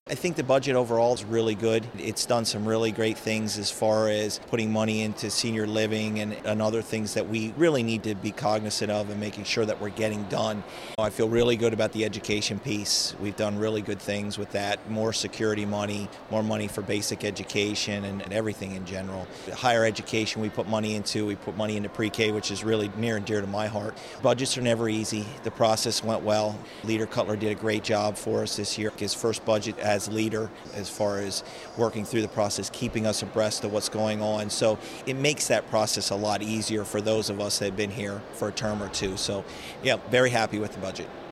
I think the budget overall is really good. It's done some really great things as far as putting money into senior living and other things that we really need to be cognizant of and making sure that we're getting done. I feel really good about the education piece. We've done really good things with that. More security money, more money for basic education and everything in general. Higher education we put money into. We put money into pre-K, which is really near and dear to my heart. Budgets are never easy. The process went well. Leader Cutler did a great job for us this year. His first budget as leader as far as working through the process, keeping us abreast of what's going on. So it makes that process a lot easier for those of us that have been here for a term or two. So yeah, very happy with the budget.